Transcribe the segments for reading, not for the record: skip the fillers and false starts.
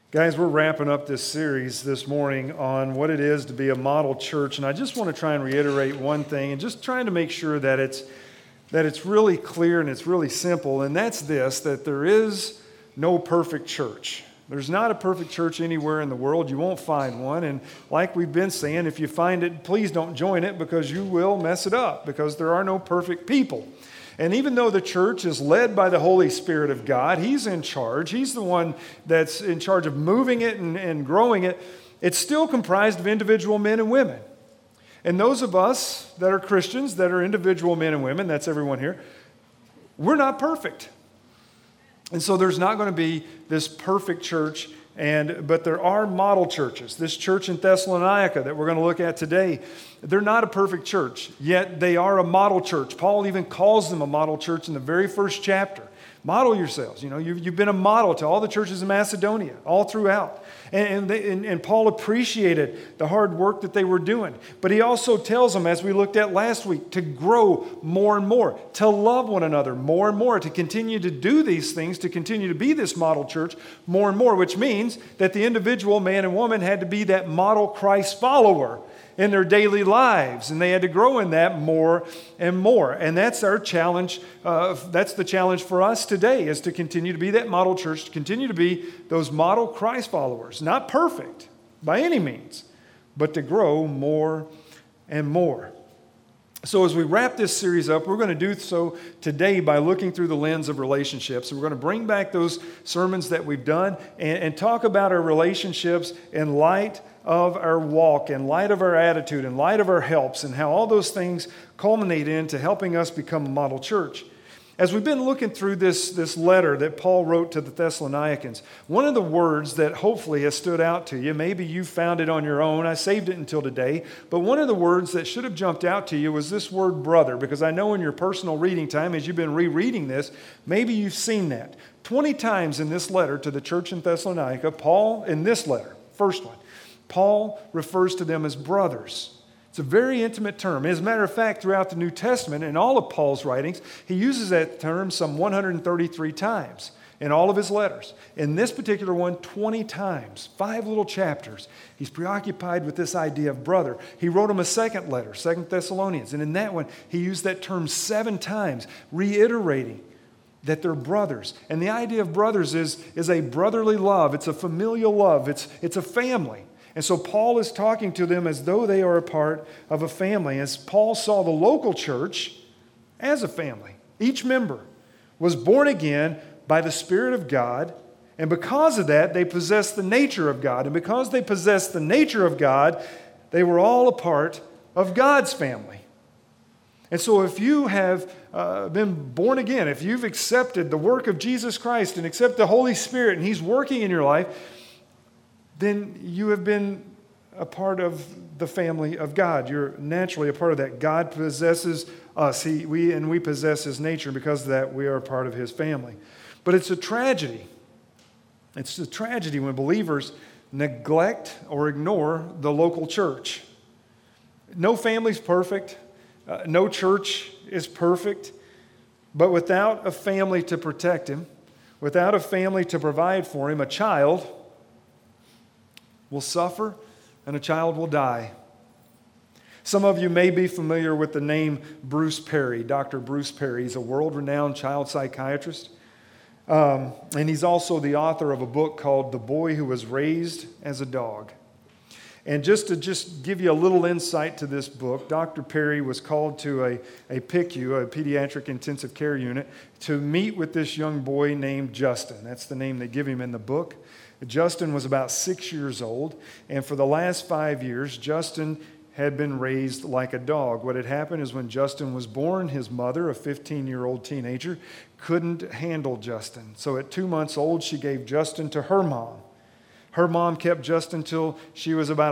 Guys, we're wrapping up this series this morning on what it is to be a model church, and I just want to try and reiterate one thing and just trying to make sure that it's really clear and it's really simple, and that's this, that there is no perfect church. There's not a perfect church anywhere in the world. You won't find one, and like we've been saying, if you find it, please don't join it because you will mess it up because there are no perfect people. And even though the church is led by the Holy Spirit of God, He's in charge. He's the one that's in charge of moving it and growing it. It's still comprised of individual men and women. And those of us that are Christians, that are individual men and women, that's everyone here, we're not perfect. And so there's not going to be this perfect church, but there are model churches. This church in Thessalonica that we're going to look at today, they're not a perfect church, yet they are a model church. Paul even calls them a model church in the very first chapter. Model yourselves. You know, you've been a model to all the churches in Macedonia, all throughout. And Paul appreciated the hard work that they were doing. But he also tells them, as we looked at last week, to grow more and more, to love one another more and more, to continue to do these things, to continue to be this model church more and more, which means that the individual man and woman had to be that model Christ follower in their daily lives, and they had to grow in that more and more. And that's our challenge. That's the challenge for us today, is to continue to be that model church, to continue to be those model Christ followers. Not perfect by any means, but to grow more and more. So as we wrap this series up, we're going to do so today by looking through the lens of relationships. We're going to bring back those sermons that we've done and talk about our relationships in light of our walk, in light of our attitude, in light of our helps, and how all those things culminate into helping us become a model church. As we've been looking through this letter that Paul wrote to the Thessalonians, one of the words that hopefully has stood out to you, maybe you found it on your own, I saved it until today, but one of the words that should have jumped out to you was this word brother, because I know in your personal reading time, as you've been rereading this, maybe you've seen that. 20 times in this letter to the church in Thessalonica, Paul, in this letter, first one, Paul refers to them as brothers. It's a very intimate term. As a matter of fact, throughout the New Testament, in all of Paul's writings, he uses that term some 133 times in all of his letters. In this particular one, 20 times, 5 little chapters. He's preoccupied with this idea of brother. He wrote him a second letter, 2 Thessalonians, and in that one, he used that term 7 times, reiterating that they're brothers. And the idea of brothers is a brotherly love. It's a familial love. It's a family. And so Paul is talking to them as though they are a part of a family. As Paul saw the local church as a family. Each member was born again by the Spirit of God. And because of that, they possessed the nature of God. And because they possessed the nature of God, they were all a part of God's family. And so if you have been born again, if you've accepted the work of Jesus Christ and accept the Holy Spirit and He's working in your life, then you have been a part of the family of God. You're naturally a part of that. God possesses us. We possess His nature. Because of that, we are a part of His family. But it's a tragedy. It's a tragedy when believers neglect or ignore the local church. No family's perfect. No church is perfect. But without a family to protect him, without a family to provide for him, a child will suffer and a child will die. Some of you may be familiar with the name Bruce Perry, Dr. Bruce Perry. He's a world-renowned child psychiatrist. And he's also the author of a book called The Boy Who Was Raised as a Dog. And just to give you a little insight to this book, Dr. Perry was called to a PICU, a pediatric intensive care unit, to meet with this young boy named Justin. That's the name they give him in the book. Justin was about 6 years old, and for the last 5 years, Justin had been raised like a dog. What had happened is when Justin was born, his mother, a 15-year-old teenager, couldn't handle Justin. So at 2 months old, she gave Justin to her mom. Her mom kept Justin till Justin was about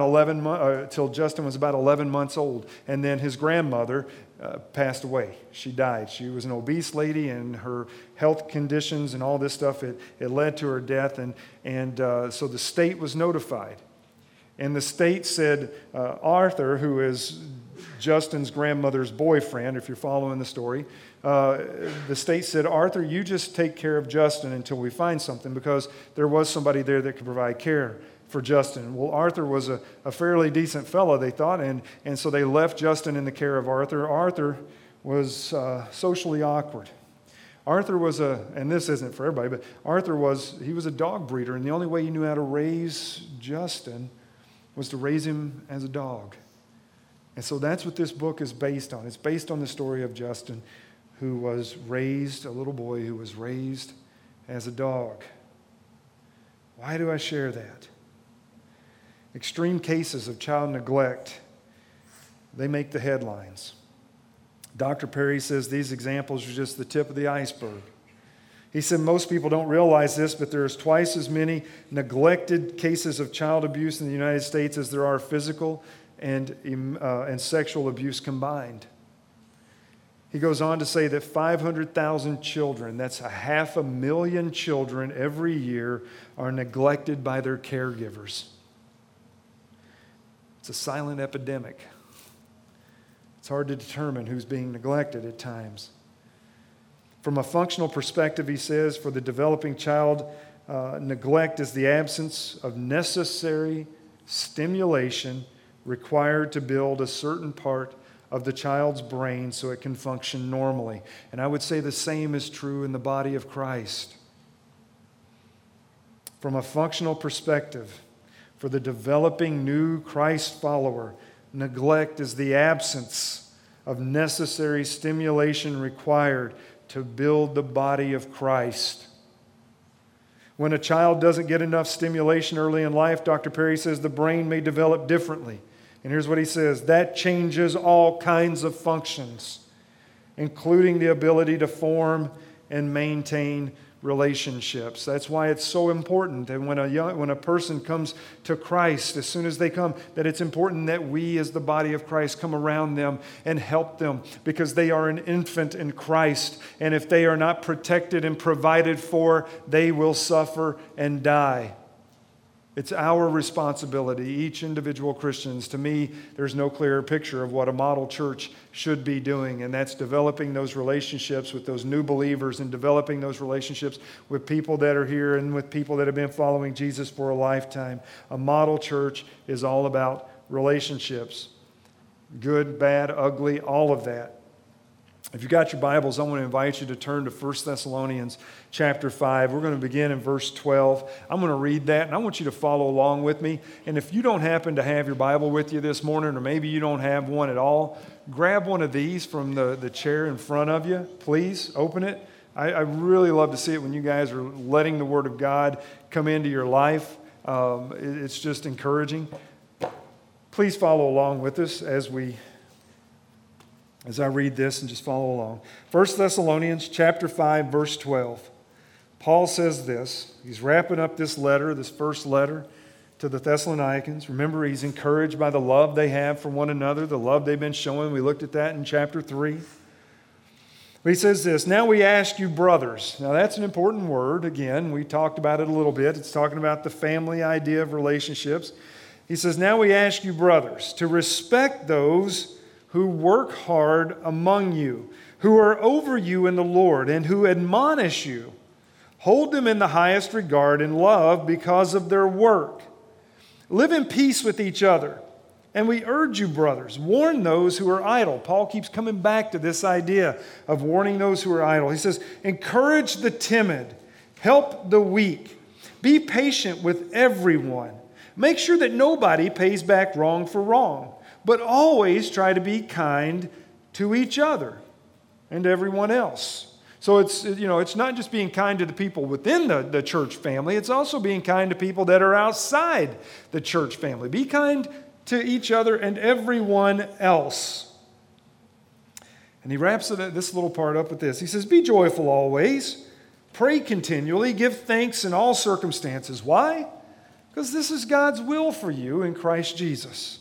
11 months old, and then his grandmother passed away. She died. She was an obese lady, and her health conditions and all this stuff, it led to her death, and so the state was notified. And the state said, Arthur, who is Justin's grandmother's boyfriend, if you're following the story. The state said, Arthur, you just take care of Justin until we find something, because there was somebody there that could provide care for Justin. Well, Arthur was a fairly decent fellow, they thought, and so they left Justin in the care of Arthur. Arthur was socially awkward. Arthur was and this isn't for everybody, but Arthur was a dog breeder, and the only way he knew how to raise Justin was to raise him as a dog. And so that's what this book is based on. It's based on the story of Justin, who was raised, a little boy who was raised as a dog. Why do I share that? Extreme cases of child neglect, they make the headlines. Dr. Perry says these examples are just the tip of the iceberg. He said most people don't realize this, but there's twice as many neglected cases of child abuse in the United States as there are physical and sexual abuse combined. He goes on to say that 500,000 children, that's 500,000 children every year, are neglected by their caregivers. It's a silent epidemic. It's hard to determine who's being neglected at times. From a functional perspective, he says, for the developing child, neglect is the absence of necessary stimulation required to build a certain part of the child's brain so it can function normally. And I would say the same is true in the body of Christ. From a functional perspective, for the developing new Christ follower, neglect is the absence of necessary stimulation required to build the body of Christ. When a child doesn't get enough stimulation early in life, Dr. Perry says the brain may develop differently. And here's what he says: that changes all kinds of functions, including the ability to form and maintain relationships. That's why it's so important that when a person comes to Christ, as soon as they come, that it's important that we as the body of Christ come around them and help them, because they are an infant in Christ, and if they are not protected and provided for, they will suffer and die. It's our responsibility, each individual Christians. To me, there's no clearer picture of what a model church should be doing, and that's developing those relationships with those new believers and developing those relationships with people that are here and with people that have been following Jesus for a lifetime. A model church is all about relationships. Good, bad, ugly, all of that. If you got your Bibles, I want to invite you to turn to 1 Thessalonians chapter 5. We're going to begin in verse 12. I'm going to read that, and I want you to follow along with me. And if you don't happen to have your Bible with you this morning, or maybe you don't have one at all, grab one of these from the chair in front of you. Please open it. I really love to see it when you guys are letting the Word of God come into your life. It's just encouraging. Please follow along with us as I read this, and just follow along. 1 Thessalonians chapter 5, verse 12. Paul says this. He's wrapping up this letter, this first letter to the Thessalonians. Remember, he's encouraged by the love they have for one another, the love they've been showing. We looked at that in chapter 3. But he says this: now we ask you, brothers. Now that's an important word. Again, we talked about it a little bit. It's talking about the family idea of relationships. He says, now we ask you, brothers, to respect those who work hard among you, who are over you in the Lord, and who admonish you. Hold them in the highest regard and love because of their work. Live in peace with each other. And we urge you, brothers, warn those who are idle. Paul keeps coming back to this idea of warning those who are idle. He says, encourage the timid, help the weak, be patient with everyone. Make sure that nobody pays back wrong for wrong, but always try to be kind to each other and everyone else. So it's not just being kind to the people within the church family. It's also being kind to people that are outside the church family. Be kind to each other and everyone else. And he wraps this little part up with this. He says, be joyful always, pray continually, give thanks in all circumstances. Why? Because this is God's will for you in Christ Jesus.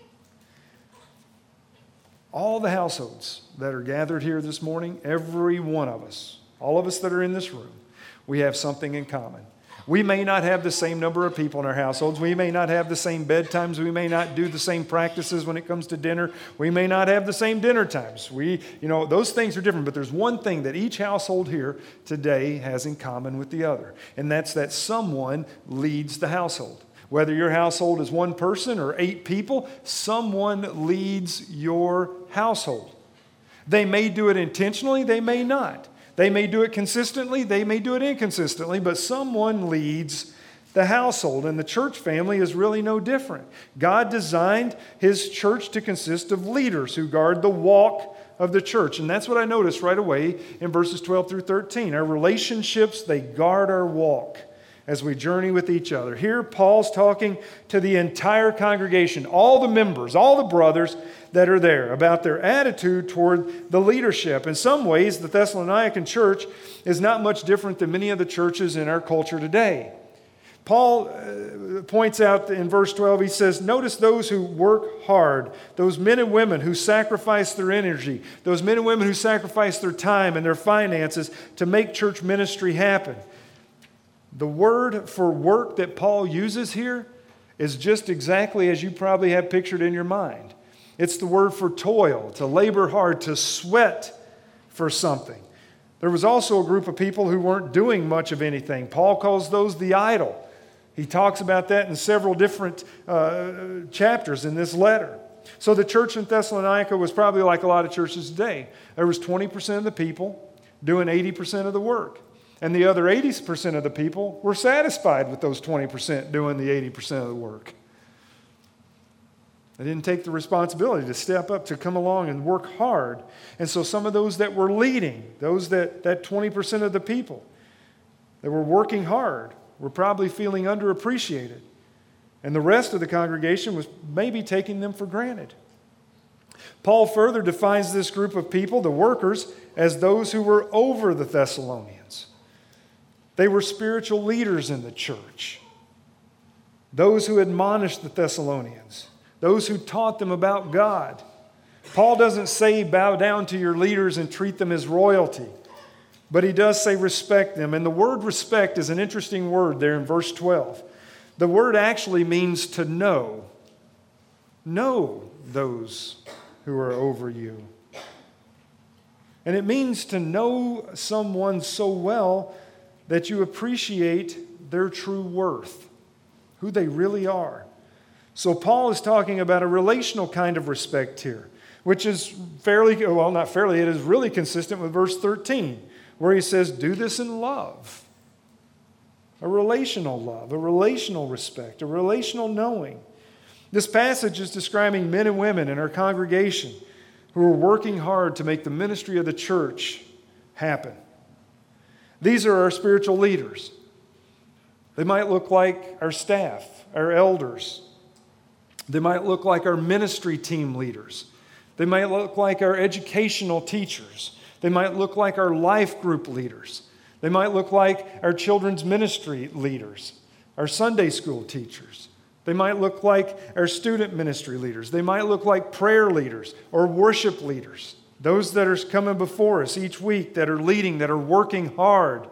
All the households that are gathered here this morning, every one of us, all of us that are in this room, we have something in common. We may not have the same number of people in our households. We may not have the same bedtimes. We may not do the same practices when it comes to dinner. We may not have the same dinner times. Those things are different. But there's one thing that each household here today has in common with the other, and that's that someone leads the household. Whether your household is one person or 8 people, someone leads your household. They may do it intentionally, they may not. They may do it consistently, they may do it inconsistently, but someone leads the household, and the church family is really no different. God designed His church to consist of leaders who guard the walk of the church, and that's what I noticed right away in verses 12 through 13. Our relationships, they guard our walk as we journey with each other. Here, Paul's talking to the entire congregation, all the members, all the brothers that are there, about their attitude toward the leadership. In some ways, the Thessalonican church is not much different than many of the churches in our culture today. Paul points out in verse 12, he says, notice those who work hard, those men and women who sacrifice their energy, those men and women who sacrifice their time and their finances to make church ministry happen. The word for work that Paul uses here is just exactly as you probably have pictured in your mind. It's the word for toil, to labor hard, to sweat for something. There was also a group of people who weren't doing much of anything. Paul calls those the idle. He talks about that in several different chapters in this letter. So the church in Thessalonica was probably like a lot of churches today. There was 20% of the people doing 80% of the work. And the other 80% of the people were satisfied with those 20% doing the 80% of the work. They didn't take the responsibility to step up, to come along and work hard. And so some of those that were leading, that 20% of the people that were working hard, were probably feeling underappreciated. And the rest of the congregation was maybe taking them for granted. Paul further defines this group of people, the workers, as those who were over the Thessalonians. They were spiritual leaders in the church. Those who admonished the Thessalonians. Those who taught them about God. Paul doesn't say bow down to your leaders and treat them as royalty. But he does say respect them. And the word respect is an interesting word there in verse 12. The word actually means to know. Know those who are over you. And it means to know someone so well that you appreciate their true worth, who they really are. So Paul is talking about a relational kind of respect here, which is it is really consistent with verse 13, where he says, do this in love. A relational love, a relational respect, a relational knowing. This passage is describing men and women in our congregation who are working hard to make the ministry of the church happen. These are our spiritual leaders. They might look like our staff, our elders. They might look like our ministry team leaders. They might look like our educational teachers. They might look like our life group leaders. They might look like our children's ministry leaders, our Sunday school teachers. They might look like our student ministry leaders. They might look like prayer leaders or worship leaders. Those that are coming before us each week, that are leading, that are working hard.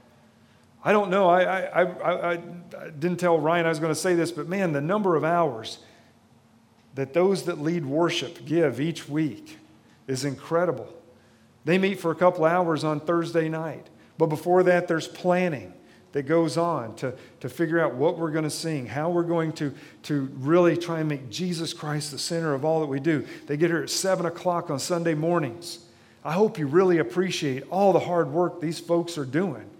I don't know, I didn't tell Ryan I was going to say this, but man, the number of hours that those that lead worship give each week is incredible. They meet for a couple hours on Thursday night, but before that there's planning that goes on to figure out what we're going to sing, how we're going to really try and make Jesus Christ the center of all that we do. They get here at 7 o'clock on Sunday mornings. I hope you really appreciate all the hard work these folks are doing.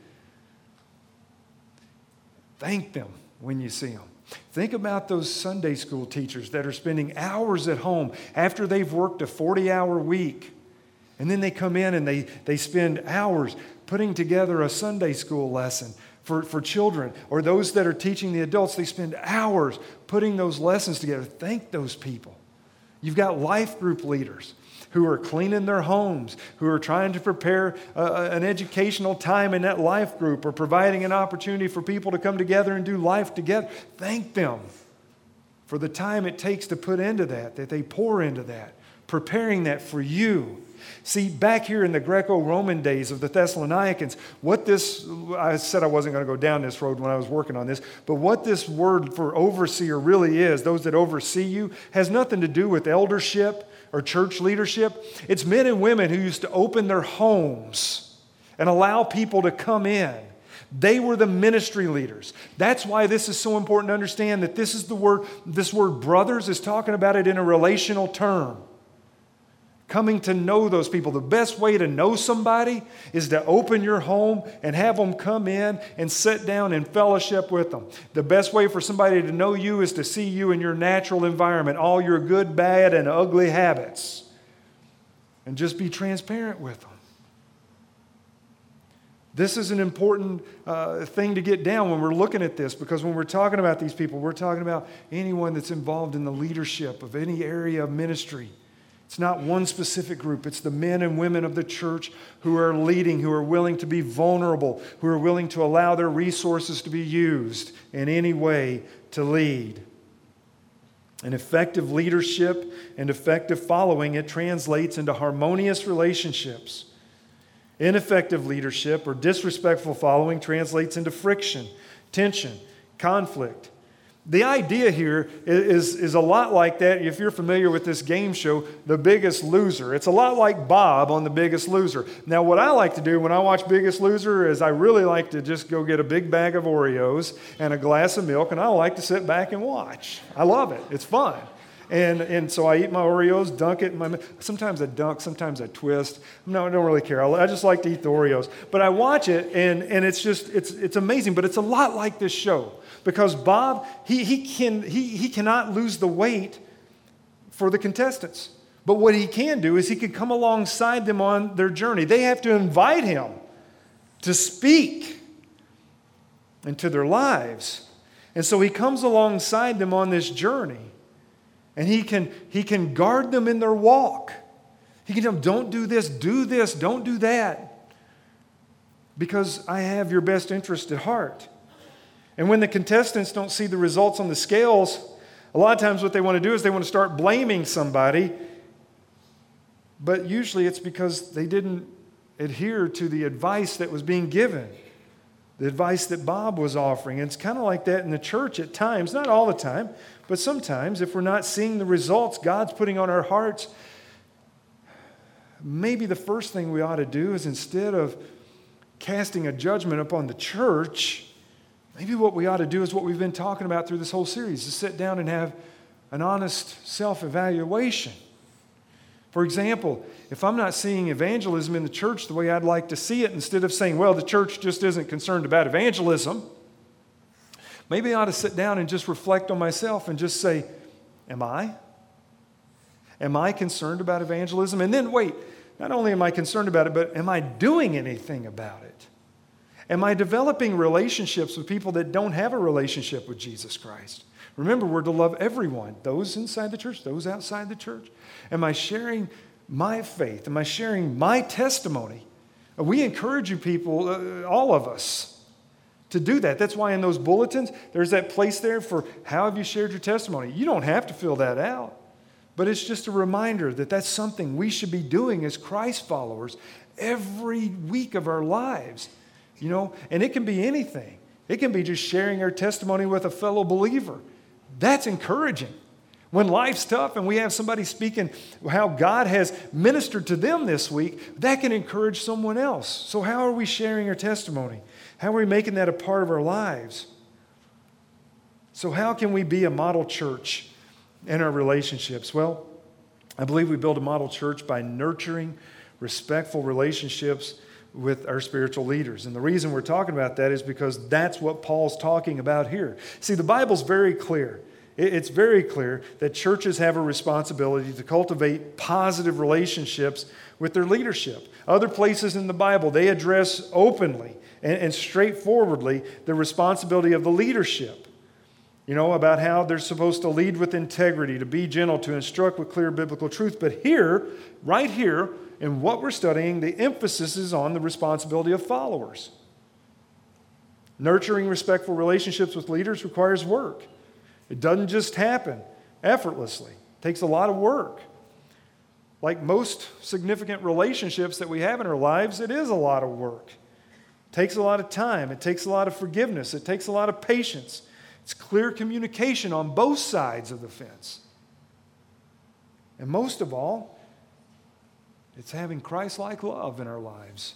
Thank them when you see them. Think about those Sunday school teachers that are spending hours at home after they've worked a 40-hour week. And then they come in and they spend hours putting together a Sunday school lesson for children, or those that are teaching the adults. They spend hours putting those lessons together. Thank those people. You've got life group leaders who are cleaning their homes, who are trying to prepare an educational time in that life group, or providing an opportunity for people to come together and do life together. Thank them for the time it takes to put into that they pour into that, preparing that for you See, back here in the Greco-Roman days of the Thessalonians, I said I wasn't going to go down this road when I was working on this, but what this word for overseer really is, those that oversee you, has nothing to do with eldership or church leadership. It's men and women who used to open their homes and allow people to come in. They were the ministry leaders. That's why this is so important to understand that this word brothers is talking about it in a relational term. Coming to know those people. The best way to know somebody is to open your home and have them come in and sit down and fellowship with them. The best way for somebody to know you is to see you in your natural environment, all your good, bad, and ugly habits, and just be transparent with them. This is an important thing to get down when we're looking at this, because when we're talking about these people, we're talking about anyone that's involved in the leadership of any area of ministry. It's not one specific group. It's the men and women of the church who are leading, who are willing to be vulnerable, who are willing to allow their resources to be used in any way to lead. And effective leadership and effective following, it translates into harmonious relationships. Ineffective leadership or disrespectful following translates into friction, tension, conflict. The idea here is a lot like that. If you're familiar with this game show, The Biggest Loser, it's a lot like Bob on The Biggest Loser. Now, what I like to do when I watch Biggest Loser is I really like to just go get a big bag of Oreos and a glass of milk, and I like to sit back and watch. I love it. It's fun. And so I eat my Oreos, dunk it in my... Sometimes I dunk, sometimes I twist. No, I don't really care. I just like to eat the Oreos. But I watch it, and it's amazing. But it's a lot like this show. Because Bob, he cannot lose the weight for the contestants. But what he can do is he can come alongside them on their journey. They have to invite him to speak into their lives. And so he comes alongside them on this journey. And he can guard them in their walk. He can tell them, don't do this, don't do that. Because I have your best interest at heart. And when the contestants don't see the results on the scales, a lot of times what they want to do is they want to start blaming somebody. But usually it's because they didn't adhere to the advice that was being given. The advice that Bob was offering. And it's kind of like that in the church at times, not all the time, but sometimes if we're not seeing the results God's putting on our hearts, maybe the first thing we ought to do is, instead of casting a judgment upon the church, maybe what we ought to do is what we've been talking about through this whole series, to sit down and have an honest self-evaluation. For example, if I'm not seeing evangelism in the church the way I'd like to see it, instead of saying, well, the church just isn't concerned about evangelism, maybe I ought to sit down and just reflect on myself and just say, am I? Am I concerned about evangelism? And then wait, not only am I concerned about it, but am I doing anything about it? Am I developing relationships with people that don't have a relationship with Jesus Christ? Remember, we're to love everyone, those inside the church, those outside the church. Am I sharing my faith? Am I sharing my testimony? We encourage you people, all of us, to do that. That's why in those bulletins, there's that place there for how have you shared your testimony. You don't have to fill that out, but it's just a reminder that that's something we should be doing as Christ followers every week of our lives. You know, and it can be anything. It can be just sharing our testimony with a fellow believer. That's encouraging. When life's tough and we have somebody speaking how God has ministered to them this week, that can encourage someone else. So how are we sharing our testimony? How are we making that a part of our lives? So how can we be a model church in our relationships? Well, I believe we build a model church by nurturing respectful relationships with our spiritual leaders. And the reason we're talking about that is because that's what Paul's talking about here. See, the Bible's very clear. It's very clear that churches have a responsibility to cultivate positive relationships with their leadership. Other places in the Bible, they address openly and straightforwardly the responsibility of the leadership. You know, about how they're supposed to lead with integrity, to be gentle, to instruct with clear biblical truth. But here, right here, in what we're studying, the emphasis is on the responsibility of followers. Nurturing respectful relationships with leaders requires work. It doesn't just happen effortlessly. It takes a lot of work. Like most significant relationships that we have in our lives, it is a lot of work. It takes a lot of time. It takes a lot of forgiveness. It takes a lot of patience. It's clear communication on both sides of the fence. And most of all, it's having Christ-like love in our lives.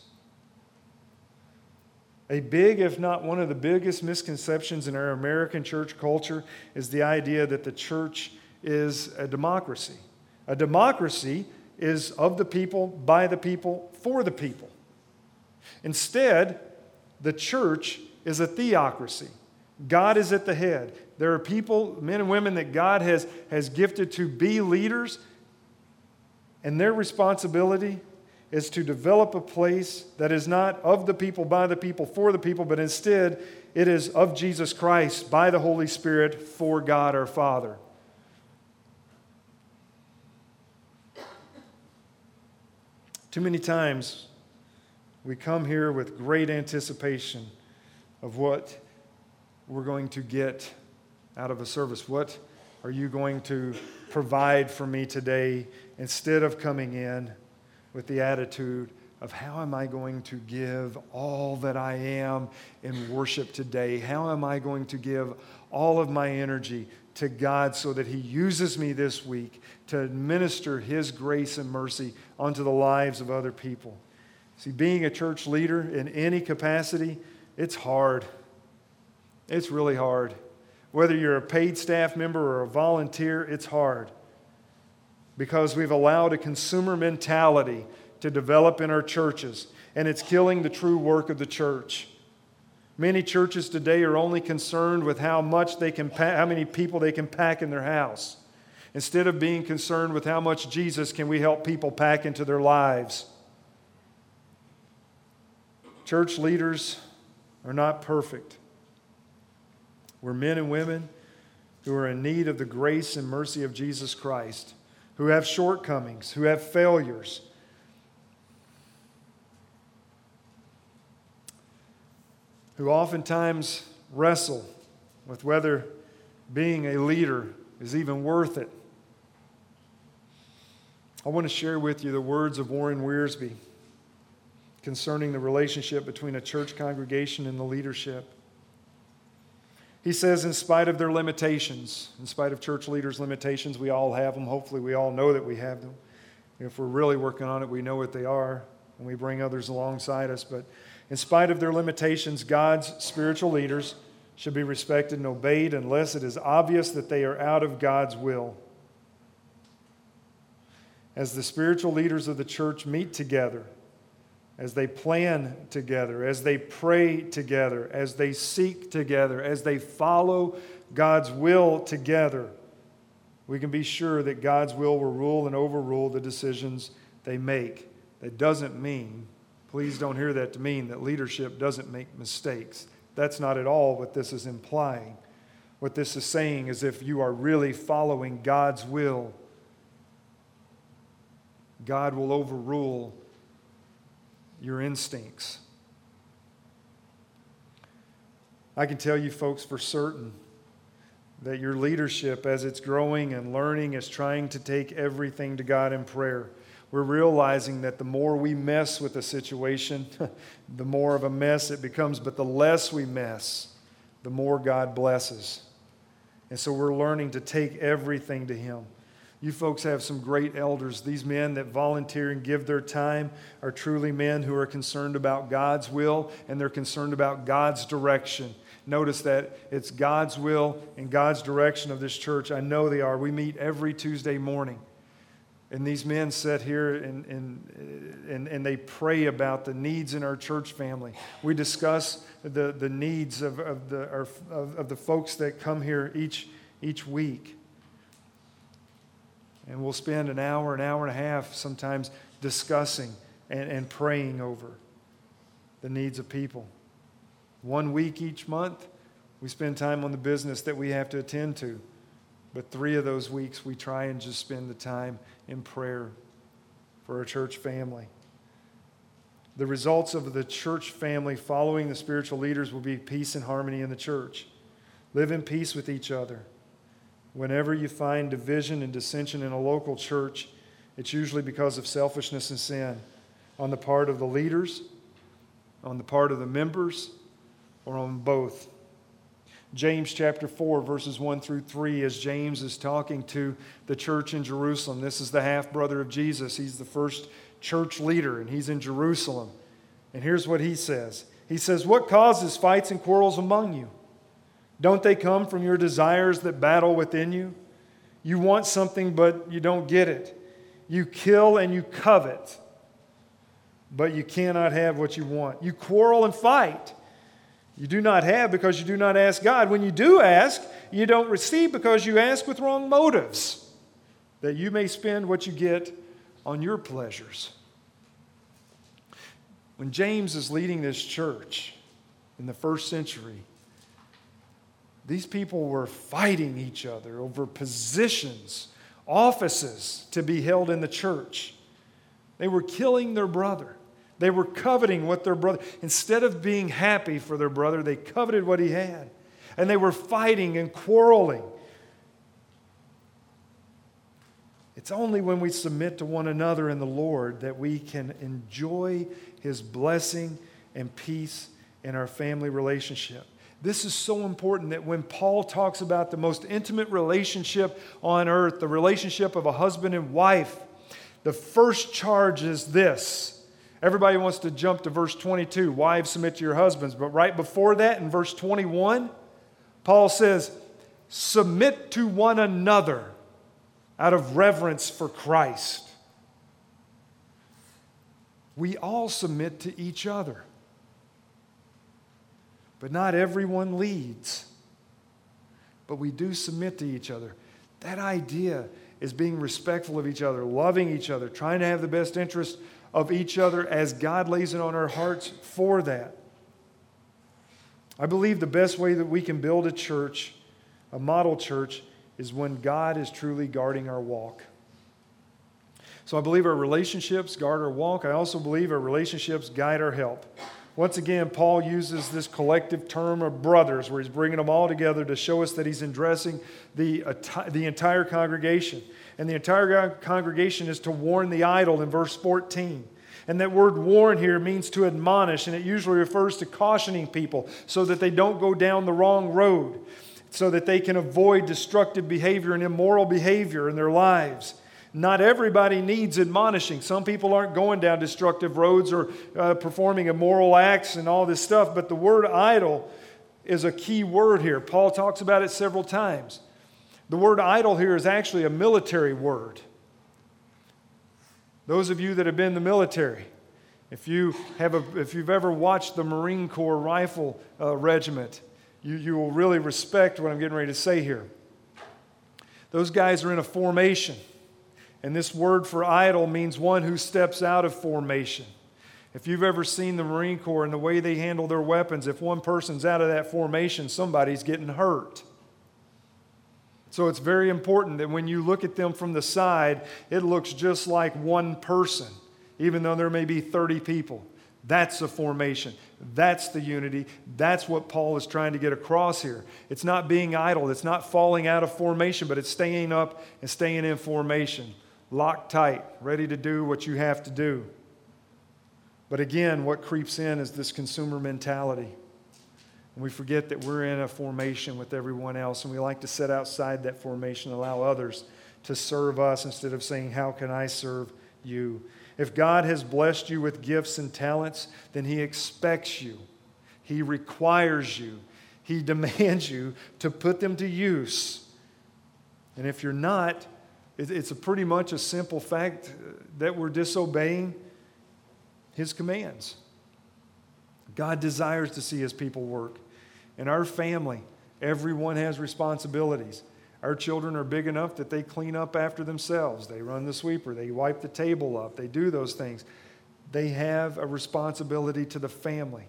A big, if not one of the biggest misconceptions in our American church culture is the idea that the church is a democracy. A democracy is of the people, by the people, for the people. Instead, the church is a theocracy. God is at the head. There are people, men and women, that God has gifted to be leaders, and their responsibility is to develop a place that is not of the people, by the people, for the people, but instead it is of Jesus Christ, by the Holy Spirit, for God our Father. Too many times we come here with great anticipation of what we're going to get out of a service. What are you going to provide for me today, instead of coming in with the attitude of how am I going to give all that I am in worship today? How am I going to give all of my energy to God so that He uses me this week to administer His grace and mercy onto the lives of other people? See, being a church leader in any capacity, it's hard. It's really hard. Whether you're a paid staff member or a volunteer, it's hard. Because we've allowed a consumer mentality to develop in our churches, and it's killing the true work of the church. Many churches today are only concerned with how many people they can pack in their house, instead of being concerned with how much Jesus can we help people pack into their lives. Church leaders are not perfect. We're men and women who are in need of the grace and mercy of Jesus Christ, who have shortcomings, who have failures. Who oftentimes wrestle with whether being a leader is even worth it. I want to share with you the words of Warren Wiersbe concerning the relationship between a church congregation and the leadership. He says, in spite of their limitations, in spite of church leaders' limitations, we all have them. Hopefully we all know that we have them. If we're really working on it, we know what they are, and we bring others alongside us. But in spite of their limitations, God's spiritual leaders should be respected and obeyed unless it is obvious that they are out of God's will. As the spiritual leaders of the church meet together, as they plan together, as they pray together, as they seek together, as they follow God's will together, we can be sure that God's will rule and overrule the decisions they make. That doesn't mean, please don't hear that to mean, that leadership doesn't make mistakes. That's not at all what this is implying. What this is saying is if you are really following God's will, God will overrule your instincts. I can tell you folks for certain that your leadership, as it's growing and learning, is trying to take everything to God in prayer. We're realizing that the more we mess with a situation, the more of a mess it becomes, but the less we mess, the more God blesses. And so we're learning to take everything to Him. You folks have some great elders. These men that volunteer and give their time are truly men who are concerned about God's will, and they're concerned about God's direction. Notice that it's God's will and God's direction of this church. I know they are. We meet every Tuesday morning. And these men sit here and they pray about the needs in our church family. We discuss the needs of the folks that come here each week. And we'll spend an hour and a half sometimes discussing and praying over the needs of people. 1 week each month, we spend time on the business that we have to attend to. But 3 of those weeks, we try and just spend the time in prayer for our church family. The results of the church family following the spiritual leaders will be peace and harmony in the church. Live in peace with each other. Whenever you find division and dissension in a local church, It's usually because of selfishness and sin on the part of the leaders, on the part of the members, or on both. James chapter 4, verses 1 through 3, as James is talking to the church in Jerusalem. This is the half-brother of Jesus. He's the first church leader, and he's in Jerusalem. And here's what he says. He says, "What causes fights and quarrels among you? Don't they come from your desires that battle within you? You want something, but you don't get it. You kill and you covet, but you cannot have what you want. You quarrel and fight. You do not have because you do not ask God. When you do ask, you don't receive because you ask with wrong motives, that you may spend what you get on your pleasures." When James is leading this church in the first century, these people were fighting each other over positions, offices to be held in the church. They were killing their brother. They were coveting what their brother, instead of being happy for their brother, they coveted what he had. And they were fighting and quarreling. It's only when we submit to one another in the Lord that we can enjoy His blessing and peace in our family relationship. This is so important that when Paul talks about the most intimate relationship on earth, the relationship of a husband and wife, the first charge is this. Everybody wants to jump to verse 22, wives submit to your husbands. But right before that, in verse 21, Paul says, submit to one another out of reverence for Christ. We all submit to each other. But not everyone leads. But we do submit to each other. That idea is being respectful of each other, loving each other, trying to have the best interest of each other as God lays it on our hearts for that. I believe the best way that we can build a church, a model church, is when God is truly guarding our walk. So I believe our relationships guard our walk. I also believe our relationships guide our help. Once again, Paul uses this collective term of brothers, where he's bringing them all together to show us that he's addressing the entire congregation. And the entire congregation is to warn the idle in verse 14. And that word warn here means to admonish, and it usually refers to cautioning people so that they don't go down the wrong road, so that they can avoid destructive behavior and immoral behavior in their lives. Not everybody needs admonishing. Some people aren't going down destructive roads or performing immoral acts and all this stuff, but the word idle is a key word here. Paul talks about it several times. The word idle here is actually a military word. Those of you that have been in the military, if you've ever watched the Marine Corps Rifle Regiment, you will really respect what I'm getting ready to say here. Those guys are in a formation. And this word for idle means one who steps out of formation. If you've ever seen the Marine Corps and the way they handle their weapons, if one person's out of that formation, somebody's getting hurt. So it's very important that when you look at them from the side, it looks just like one person, even though there may be 30 people. That's the formation. That's the unity. That's what Paul is trying to get across here. It's not being idle. It's not falling out of formation, but it's staying up and staying in formation. Locked tight, ready to do what you have to do. But again, what creeps in is this consumer mentality. And we forget that we're in a formation with everyone else, and we like to set outside that formation and allow others to serve us instead of saying, how can I serve you? If God has blessed you with gifts and talents, then He expects you. He requires you. He demands you to put them to use. And if you're not, it's pretty much a simple fact that we're disobeying His commands. God desires to see His people work. In our family, everyone has responsibilities. Our children are big enough that they clean up after themselves. They run the sweeper. They wipe the table up. They do those things. They have a responsibility to the family.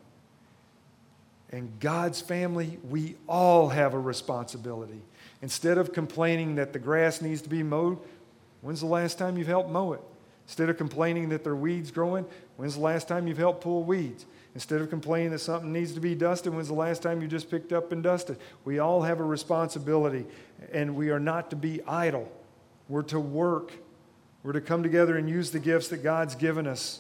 In God's family, we all have a responsibility. Instead of complaining that the grass needs to be mowed, when's the last time you've helped mow it? Instead of complaining that there are weeds growing, when's the last time you've helped pull weeds? Instead of complaining that something needs to be dusted, when's the last time you just picked up and dusted? We all have a responsibility, and we are not to be idle. We're to work We're to come together and use the gifts that God's given us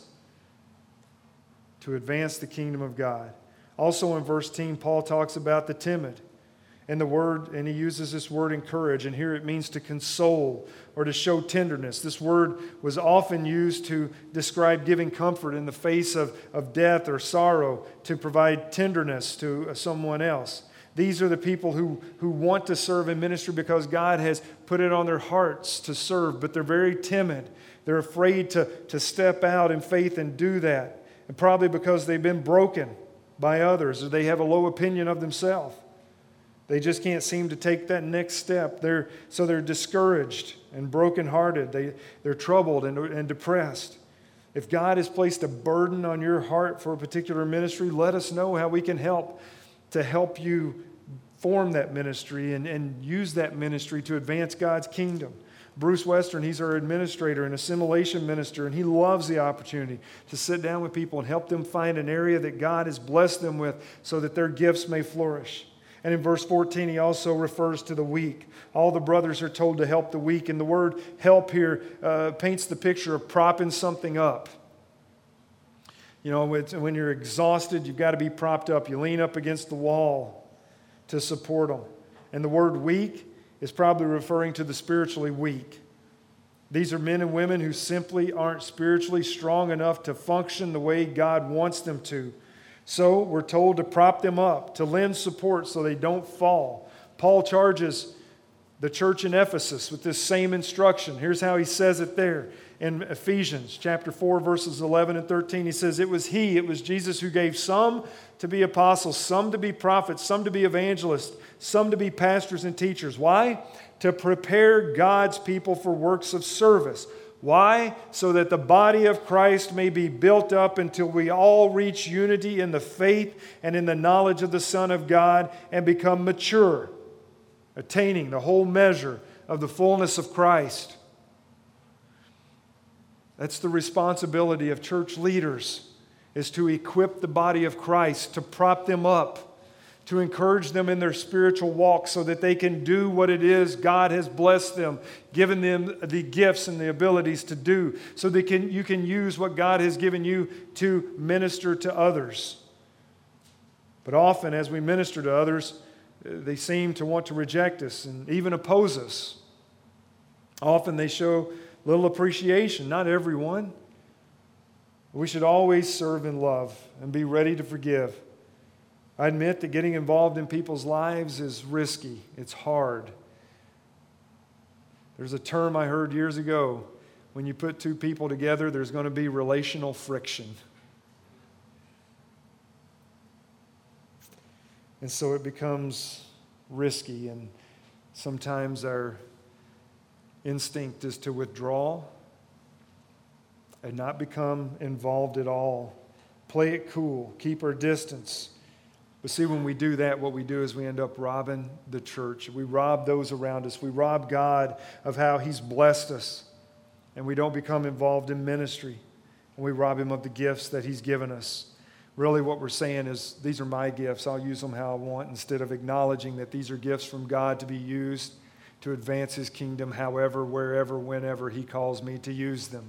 to advance the kingdom of God. Also in verse 10, Paul talks about the timid. And he uses this word encourage, and here it means to console or to show tenderness. This word was often used to describe giving comfort in the face of death or sorrow, to provide tenderness to someone else. These are the people who want to serve in ministry because God has put it on their hearts to serve, but they're very timid. They're afraid to step out in faith and do that, and probably because they've been broken by others, or they have a low opinion of themselves. They just can't seem to take that next step. So they're discouraged and brokenhearted. They're troubled and depressed. If God has placed a burden on your heart for a particular ministry, let us know how we can help to help you form that ministry and use that ministry to advance God's kingdom. Bruce Western, he's our administrator and assimilation minister, and he loves the opportunity to sit down with people and help them find an area that God has blessed them with so that their gifts may flourish. And in verse 14, he also refers to the weak. All the brothers are told to help the weak. And the word help here paints the picture of propping something up. You know, when you're exhausted, you've got to be propped up. You lean up against the wall to support them. And the word weak is probably referring to the spiritually weak. These are men and women who simply aren't spiritually strong enough to function the way God wants them to. So we're told to prop them up, to lend support so they don't fall. Paul charges the church in Ephesus with this same instruction. Here's how he says it there in Ephesians chapter 4, verses 11 and 13. He says, it was Jesus who gave some to be apostles, some to be prophets, some to be evangelists, some to be pastors and teachers. Why? To prepare God's people for works of service. Why? So that the body of Christ may be built up until we all reach unity in the faith and in the knowledge of the Son of God and become mature, attaining the whole measure of the fullness of Christ. That's the responsibility of church leaders, is to equip the body of Christ, to prop them up, to encourage them in their spiritual walk so that they can do what it is God has blessed them, given them the gifts and the abilities to do, so that you can use what God has given you to minister to others. But often as we minister to others, they seem to want to reject us and even oppose us. Often they show little appreciation, not everyone. We should always serve in love and be ready to forgive. I admit that getting involved in people's lives is risky. It's hard. There's a term I heard years ago. When you put two people together, there's going to be relational friction. And so it becomes risky, and sometimes our instinct is to withdraw and not become involved at all. Play it cool. Keep our distance. But see, when we do that, what we do is we end up robbing the church. We rob those around us. We rob God of how He's blessed us. And we don't become involved in ministry. And we rob Him of the gifts that He's given us. Really what we're saying is, these are my gifts. I'll use them how I want, instead of acknowledging that these are gifts from God to be used to advance His kingdom however, wherever, whenever He calls me to use them.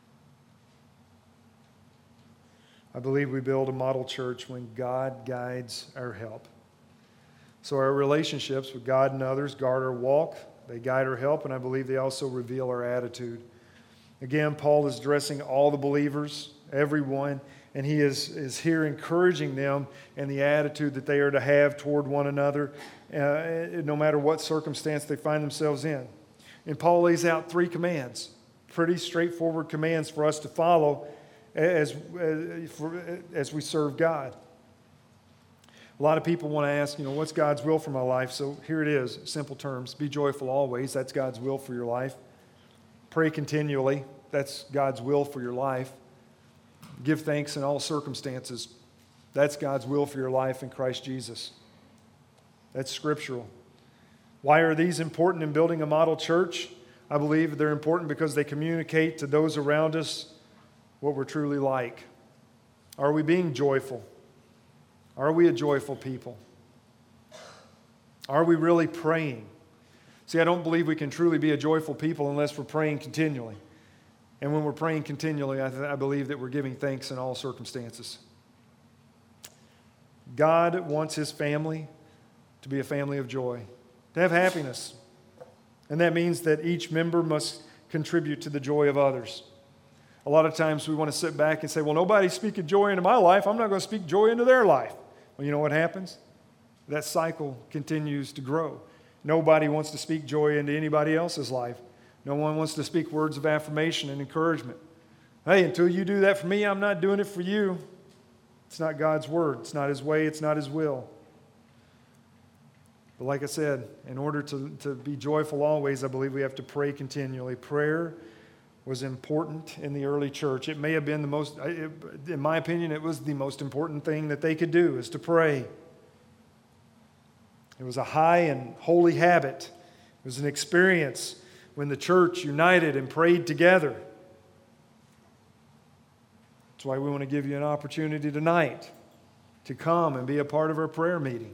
I believe we build a model church when God guides our help. So our relationships with God and others guard our walk, they guide our help, and I believe they also reveal our attitude. Again, Paul is addressing all the believers, everyone, and he is here encouraging them in the attitude that they are to have toward one another, no matter what circumstance they find themselves in. And Paul lays out 3 commands, pretty straightforward commands for us to follow as we serve God. A lot of people want to ask, what's God's will for my life? So here it is, simple terms. Be joyful always. That's God's will for your life. Pray continually. That's God's will for your life. Give thanks in all circumstances. That's God's will for your life in Christ Jesus. That's scriptural. Why are these important in building a model church? I believe they're important because they communicate to those around us what we're truly like. Are we being joyful? Are we a joyful people? Are we really praying? See, I don't believe we can truly be a joyful people unless we're praying continually. And when we're praying continually, I believe that we're giving thanks in all circumstances. God wants His family to be a family of joy, to have happiness. And that means that each member must contribute to the joy of others. A lot of times we want to sit back and say, well, nobody's speaking joy into my life. I'm not going to speak joy into their life. Well, you know what happens? That cycle continues to grow. Nobody wants to speak joy into anybody else's life. No one wants to speak words of affirmation and encouragement. Hey, until you do that for me, I'm not doing it for you. It's not God's word. It's not His way. It's not His will. But like I said, in order to be joyful always, I believe we have to pray continually. Prayer was important in the early church. It may have been in my opinion, it was the most important thing that they could do, is to pray. It was a high and holy habit. It was an experience when the church united and prayed together. That's why we want to give you an opportunity tonight to come and be a part of our prayer meeting.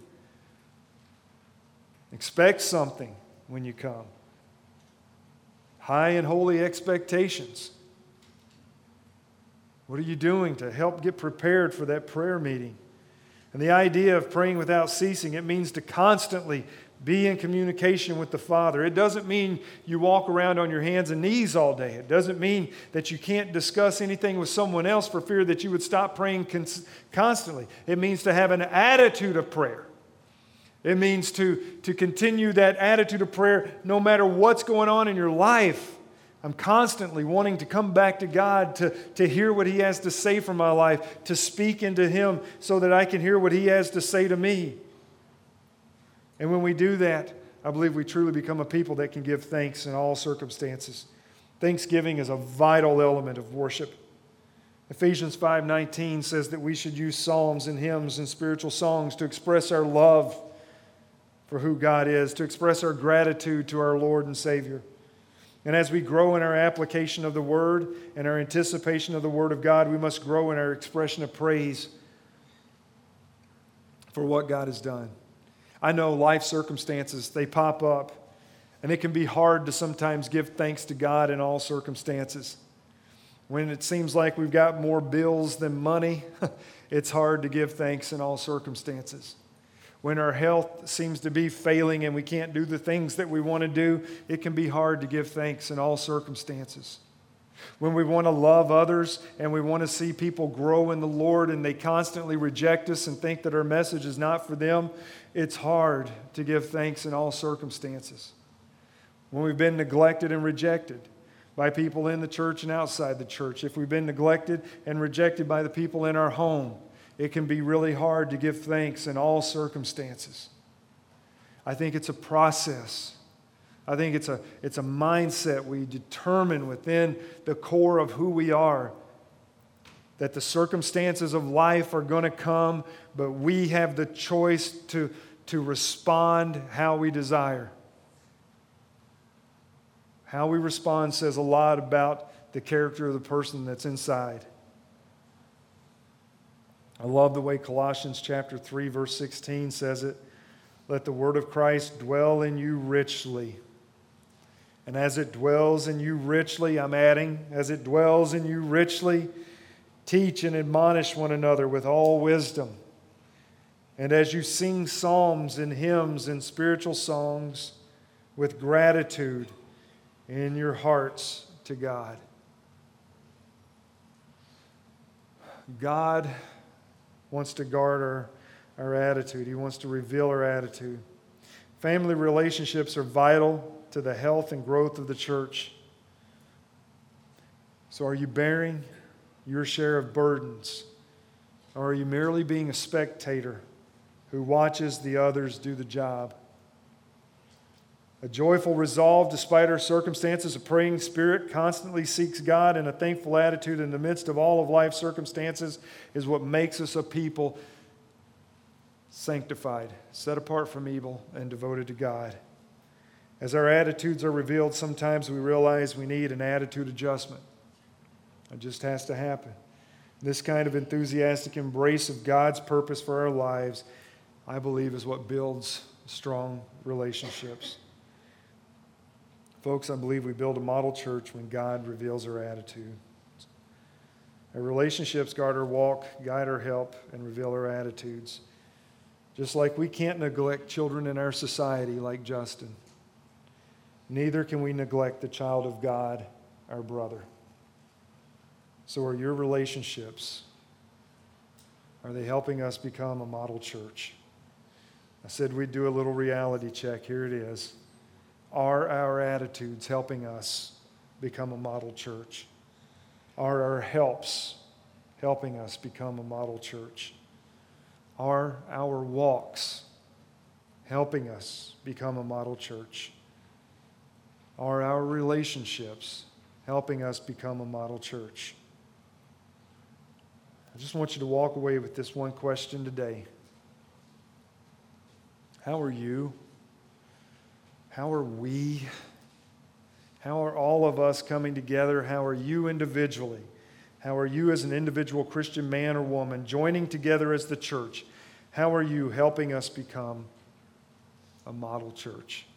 Expect something when you come. High and holy expectations. What are you doing to help get prepared for that prayer meeting? And the idea of praying without ceasing, it means to constantly be in communication with the Father. It doesn't mean you walk around on your hands and knees all day. It doesn't mean that you can't discuss anything with someone else for fear that you would stop praying constantly. It means to have an attitude of prayer. It means to continue that attitude of prayer no matter what's going on in your life. I'm constantly wanting to come back to God, to hear what He has to say for my life, to speak into Him so that I can hear what He has to say to me. And when we do that, I believe we truly become a people that can give thanks in all circumstances. Thanksgiving is a vital element of worship. Ephesians 5:19 says that we should use psalms and hymns and spiritual songs to express our love for who God is, to express our gratitude to our Lord and Savior. And as we grow in our application of the Word and our anticipation of the Word of God, we must grow in our expression of praise for what God has done. I know life circumstances, they pop up, and it can be hard to sometimes give thanks to God in all circumstances. When it seems like we've got more bills than money, it's hard to give thanks in all circumstances. When our health seems to be failing and we can't do the things that we want to do, it can be hard to give thanks in all circumstances. When we want to love others and we want to see people grow in the Lord and they constantly reject us and think that our message is not for them, it's hard to give thanks in all circumstances. When we've been neglected and rejected by people in the church and outside the church, if we've been neglected and rejected by the people in our home, it can be really hard to give thanks in all circumstances. I think it's a process. I think it's a mindset we determine within the core of who we are, that the circumstances of life are going to come, but we have the choice to respond how we desire. How we respond says a lot about the character of the person that's inside. I love the way Colossians chapter 3, verse 16 says it. Let the word of Christ dwell in you richly. And as it dwells in you richly, I'm adding, as it dwells in you richly, teach and admonish one another with all wisdom. And as you sing psalms and hymns and spiritual songs with gratitude in your hearts to God. God wants to guard our attitude. He wants to reveal our attitude. Family relationships are vital to the health and growth of the church. So are you bearing your share of burdens? Or are you merely being a spectator who watches the others do the job? A joyful resolve despite our circumstances, a praying spirit constantly seeks God, and a thankful attitude in the midst of all of life's circumstances is what makes us a people sanctified, set apart from evil, and devoted to God. As our attitudes are revealed, sometimes we realize we need an attitude adjustment. It just has to happen. This kind of enthusiastic embrace of God's purpose for our lives, I believe, is what builds strong relationships. Folks, I believe we build a model church when God reveals our attitude. Our relationships guide our walk, guide our help, and reveal our attitudes. Just like we can't neglect children in our society like Justin, neither can we neglect the child of God, our brother. So are your relationships, are they helping us become a model church? I said we'd do a little reality check. Here it is. Are our attitudes helping us become a model church? Are our helps helping us become a model church? Are our walks helping us become a model church? Are our relationships helping us become a model church? I just want you to walk away with this one question today. How are you? How are we? How are all of us coming together? How are you individually? How are you as an individual Christian man or woman joining together as the church? How are you helping us become a model church?